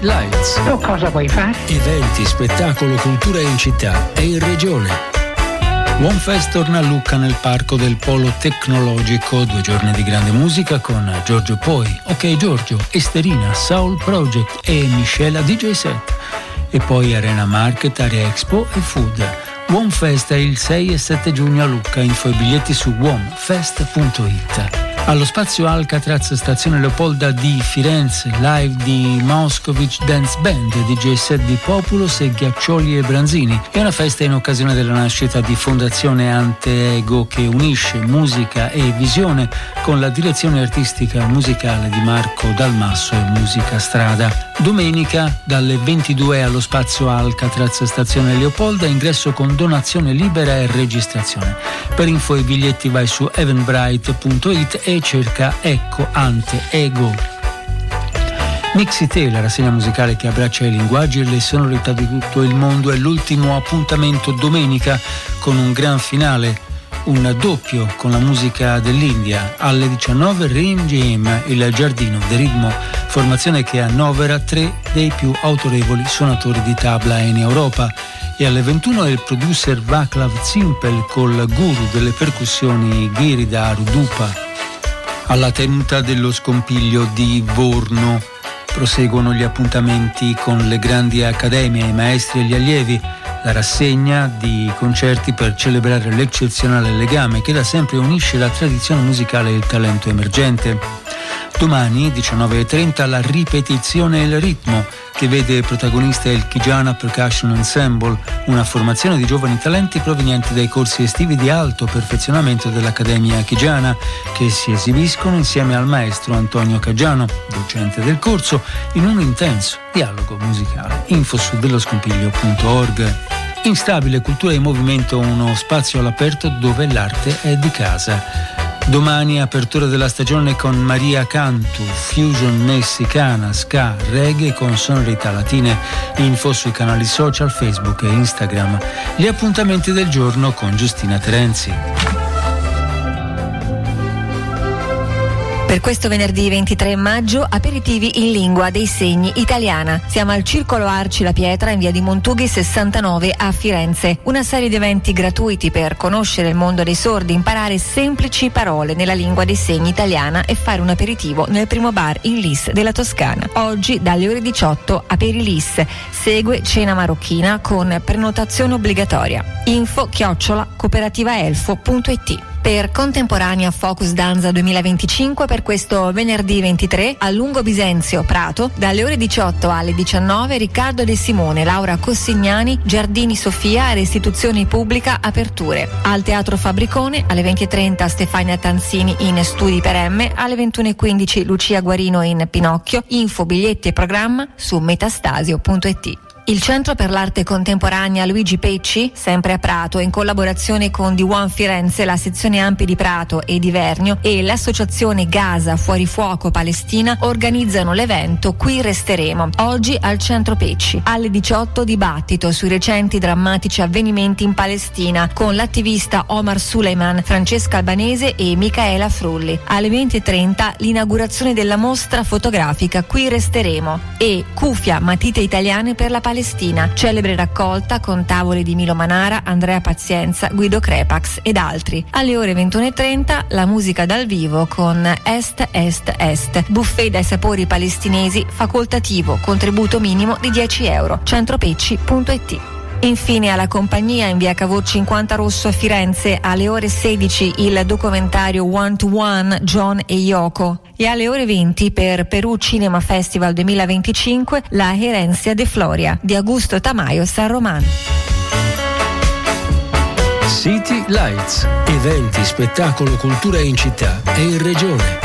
Lights. Tu cosa vuoi fare? Eventi, spettacolo, cultura in città e in regione. OneFest torna a Lucca nel parco del Polo Tecnologico, 2 giorni di grande musica con Giorgio Poi, Ok Giorgio, Esterina, Soul Project e Michela DJ set. E poi Arena Market, Area Expo e Food. OneFest è il 6 e 7 giugno a Lucca, info e biglietti su onefest.it. Allo spazio Alcatraz Stazione Leopolda di Firenze, live di Moscovic Dance Band, DJ set di Populous e Ghiaccioli e Branzini. È una festa in occasione della nascita di Fondazione Ante Ego che unisce musica e visione con la direzione artistica musicale di Marco Dalmasso e Musica Strada. Domenica dalle 22 allo spazio Alcatraz Stazione Leopolda, ingresso con donazione libera e registrazione. Per info e biglietti vai su eventbrite.it e cerca Ecco Ante Ego. Mixite, la rassegna musicale che abbraccia i linguaggi e le sonorità di tutto il mondo, è l'ultimo appuntamento domenica con un gran finale, un doppio con la musica dell'India. Alle 19 Rim Jam, il Giardino del Ritmo, formazione che annovera 3 dei più autorevoli suonatori di tabla in Europa. E alle 21 il producer Vaclav Zimpel col guru delle percussioni Girida Rudupa. Alla tenuta dello scompiglio di Vorno proseguono gli appuntamenti con le grandi accademie, i maestri e gli allievi, la rassegna di concerti per celebrare l'eccezionale legame che da sempre unisce la tradizione musicale e il talento emergente. Domani, 19:30, la ripetizione e il ritmo, che vede protagonista il Kijana Percussion Ensemble, una formazione di giovani talenti provenienti dai corsi estivi di alto perfezionamento dell'Accademia Kijana, che si esibiscono insieme al maestro Antonio Caggiano, docente del corso, in un intenso dialogo musicale. Info su delloscompiglio.org. Instabile, cultura in movimento, uno spazio all'aperto dove l'arte è di casa. Domani apertura della stagione con Maria Cantu, fusion messicana, ska, reggae con sonorità latine. Info sui canali social Facebook e Instagram. Gli appuntamenti del giorno con Giustina Terenzi. Per questo venerdì 23 maggio, aperitivi in lingua dei segni italiana. Siamo al Circolo Arci La Pietra in via di Montughi 69 a Firenze. Una serie di eventi gratuiti per conoscere il mondo dei sordi, imparare semplici parole nella lingua dei segni italiana e fare un aperitivo nel primo bar in Lis della Toscana. Oggi dalle ore 18 Aperilis. Segue cena marocchina con prenotazione obbligatoria. info@cooperativaelfo.it. Per Contemporanea Focus Danza 2025 per questo venerdì 23 a Lungo Bisenzio Prato dalle ore 18 alle 19 Riccardo De Simone, Laura Cossignani, Giardini Sofia, Restituzione Pubblica, aperture. Al Teatro Fabbricone alle 20:30 Stefania Tanzini in Studi per M, alle 21:15 Lucia Guarino in Pinocchio. Info, biglietti e programma su metastasio.it. Il Centro per l'Arte Contemporanea Luigi Pecci, sempre a Prato, in collaborazione con The One Firenze, la sezione Ampi di Prato e di Vernio e l'associazione Gaza Fuori Fuoco Palestina organizzano l'evento Qui Resteremo. Oggi al Centro Pecci, alle 18 dibattito sui recenti drammatici avvenimenti in Palestina con l'attivista Omar Suleiman, Francesca Albanese e Micaela Frulli. Alle 20:30 l'inaugurazione della mostra fotografica Qui Resteremo e Cufia Matite Italiane per la Palestina, celebre raccolta con tavole di Milo Manara, Andrea Pazienza, Guido Crepax ed altri. Alle ore 21:30 la musica dal vivo con Est Est Est, buffet dai sapori palestinesi, facoltativo, contributo minimo di €10, centropecci.it. Infine alla compagnia in via Cavour 50 Rosso a Firenze alle ore 16 il documentario One to One John e Yoko e alle ore 20 per Perù Cinema Festival 2025 la Herencia de Floria di Augusto Tamayo San Román. City Lights, eventi, spettacolo, cultura in città e in regione.